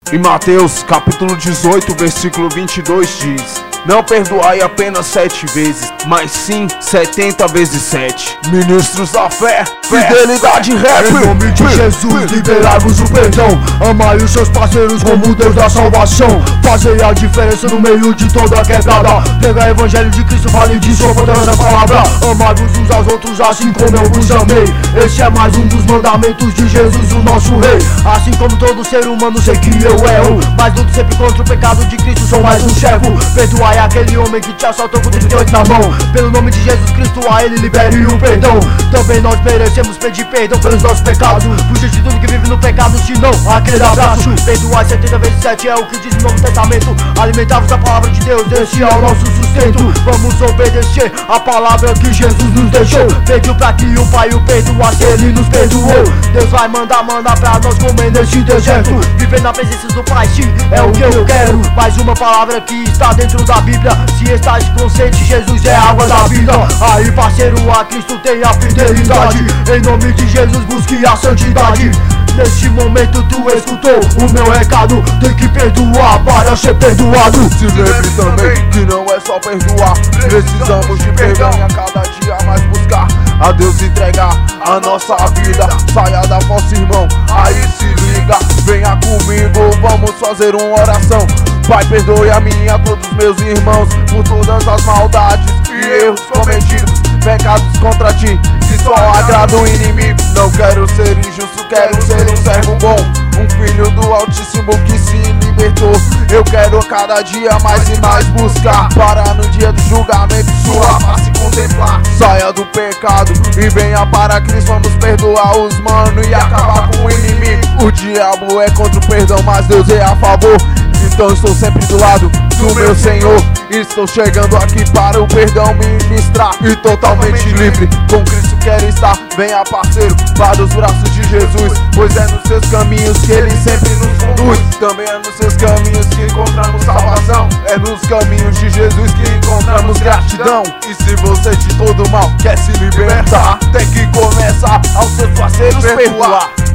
Em Mateus capítulo 18, versículo 22 diz: não perdoai apenas 7 vezes, mas sim 70 vezes 7. Ministros da fé, fidelidade rap. Em nome de Jesus, liberai-vos o perdão. Amai os seus parceiros como Deus da salvação. Fazei a diferença no meio de toda a quebrada. Pregai o evangelho de Cristo, fale de sua poderosa palavra. Amai-vos uns aos outros assim como eu vos amei. Esse é mais um dos mandamentos de Jesus, o nosso rei. Assim como todo ser humano, sei que eu erro, mas luto sempre contra o pecado de Cristo, sou mais um servo. Perdoai aquele homem que te assaltou com 38 na mão. Pelo nome de Jesus Cristo, a ele libere o perdão. Também nós merecemos pedir perdão pelos nossos pecados. Fuja de tudo que vive no pecado, senão aquele abraço. Perdoai 70 vezes 7 é o que diz o Novo Testamento. Alimentar-vos a palavra de Deus, esse é o nosso sustento. Vamos obedecer a palavra que Jesus nos deixou. Pediu pra que o Pai o perdoasse, ele nos perdoou. Deus vai mandar pra nós comer nesse deserto. Viver na presença do Pai, sim, é o que eu quero. Mais uma palavra que está dentro da Bíblia. Se estás consciente, Jesus é a água da vida. Aí parceiro, a Cristo tem a fidelidade. Em nome de Jesus busque a santidade. Neste momento tu escutou o meu recado. Tem que perdoar para ser perdoado. Se lembre também que não é só perdoar, precisamos de perdão e a cada dia mais buscar a Deus entregar a nossa vida. Saia da falsa, irmão, aí se liga. Venha comigo, vamos fazer uma oração. Pai, perdoe a mim e a todos os meus irmãos por todas as maldades e erros cometidos, pecados contra ti, que só agrada o inimigo. Não quero ser injusto, quero ser um servo bom, um filho do Altíssimo que se libertou. Eu quero cada dia mais e mais buscar, para no dia do julgamento sua face contemplar. Saia do pecado e venha para Cristo, vamos perdoar os manos e acabar com o inimigo. O diabo é contra o perdão, mas Deus é a favor. Então estou sempre do lado do meu Senhor. Estou chegando aqui para o perdão ministrar. E totalmente livre, com Cristo quero estar. Venha parceiro, para os braços de Jesus, pois é nos seus caminhos que Ele sempre nos conduz. Também é nos seus caminhos que encontramos salvação. É nos caminhos de Jesus que encontramos gratidão. E se você de todo mal quer se libertar, tem que começar aos seus parceiros perdoar.